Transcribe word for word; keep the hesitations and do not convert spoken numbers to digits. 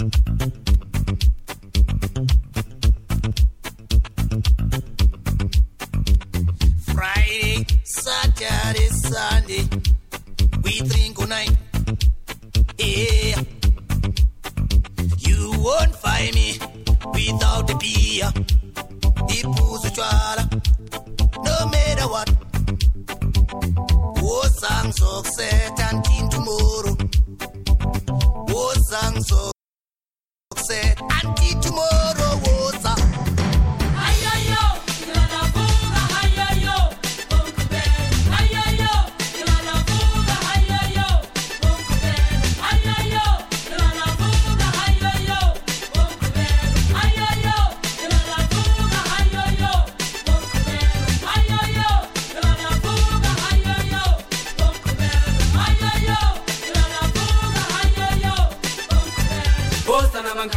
Friday, Saturday, Sunday, we drink all night. Yeah, you won't find me without the beer, the booze, chwala, no matter what. Oh, sang so set and king tomorrow. Oh, sang so set and king